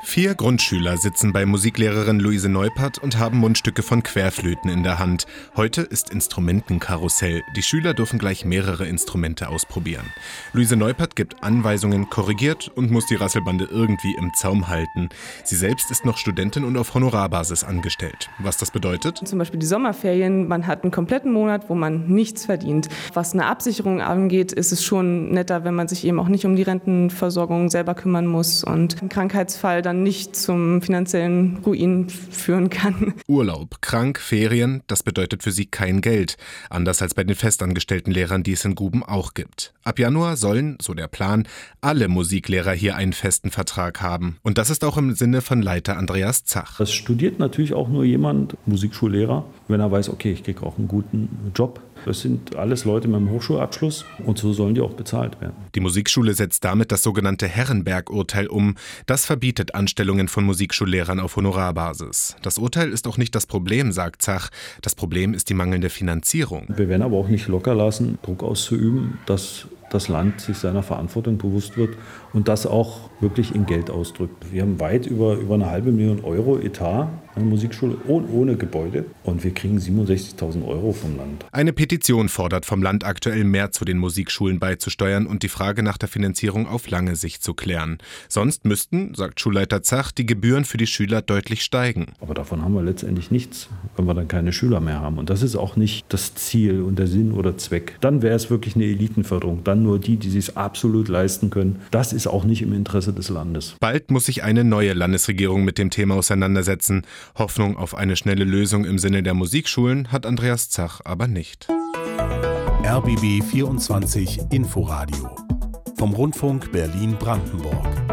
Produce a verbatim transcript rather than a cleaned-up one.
Vier Grundschüler sitzen bei Musiklehrerin Luise Neupert und haben Mundstücke von Querflöten in der Hand. Heute ist Instrumentenkarussell. Die Schüler dürfen gleich mehrere Instrumente ausprobieren. Luise Neupert gibt Anweisungen, korrigiert und muss die Rasselbande irgendwie im Zaum halten. Sie selbst ist noch Studentin und auf Honorarbasis angestellt. Was das bedeutet? Zum Beispiel die Sommerferien, man hat einen kompletten Monat, wo man nichts verdient. Was eine Absicherung angeht, ist es schon netter, wenn man sich eben auch nicht um die Rentenversorgung selber kümmern muss und ein Krankheitsfall dann nicht zum finanziellen Ruin führen kann. Urlaub, krank, Ferien, das bedeutet für sie kein Geld. Anders als bei den festangestellten Lehrern, die es in Guben auch gibt. Ab Januar sollen, so der Plan, alle Musiklehrer hier einen festen Vertrag haben. Und das ist auch im Sinne von Leiter Andreas Zach. Das studiert natürlich auch nur jemand, Musikschullehrer, wenn er weiß, okay, ich kriege auch einen guten Job. Das sind alles Leute mit einem Hochschulabschluss und so sollen die auch bezahlt werden. Die Musikschule setzt damit das sogenannte Herrenberg-Urteil um. Das verbietet Anstellungen von Musikschullehrern auf Honorarbasis. Das Urteil ist auch nicht das Problem, sagt Zach. Das Problem ist die mangelnde Finanzierung. Wir werden aber auch nicht locker lassen, Druck auszuüben, dass das Land sich seiner Verantwortung bewusst wird und das auch wirklich in Geld ausdrückt. Wir haben weit über, über eine halbe Million Euro Etat an der Musikschule ohne, ohne Gebäude und wir kriegen siebenundsechzigtausend Euro vom Land. Eine Petition fordert vom Land aktuell mehr zu den Musikschulen beizusteuern und die Frage nach der Finanzierung auf lange Sicht zu klären. Sonst müssten, sagt Schulleiter Zach, die Gebühren für die Schüler deutlich steigen. Aber davon haben wir letztendlich nichts, wenn wir dann keine Schüler mehr haben. Und das ist auch nicht das Ziel und der Sinn oder Zweck. Dann wäre es wirklich eine Elitenförderung. Dann nur die, die sich absolut leisten können. Das ist auch nicht im Interesse des Landes. Bald muss sich eine neue Landesregierung mit dem Thema auseinandersetzen. Hoffnung auf eine schnelle Lösung im Sinne der Musikschulen hat Andreas Zach aber nicht. R B B vierundzwanzig Inforadio vom Rundfunk Berlin-Brandenburg.